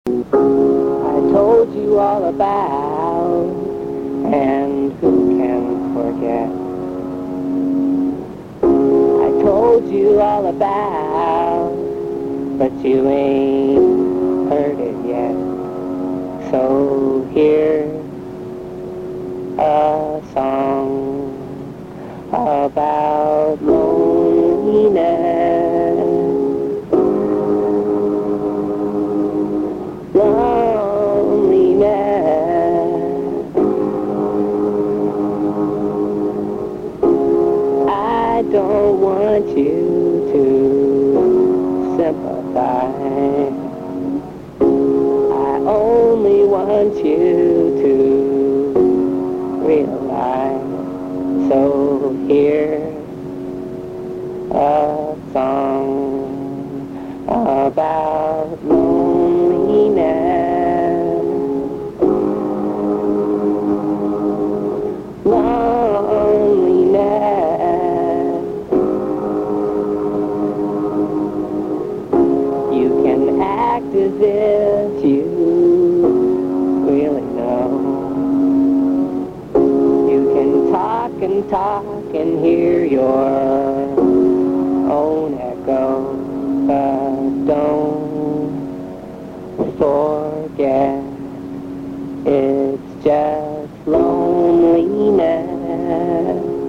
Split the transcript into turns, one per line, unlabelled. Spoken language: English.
I told you all about, and who can forget? I told you all about, but you ain't heard it yet. So here's a song about loneliness. Loneliness. I don't want you to sympathize. I only want you to realize. So here's a song about loneliness. Loneliness. You can act as if you really know. You can talk and talk and hear your own echo, but don't forget it's just loneliness.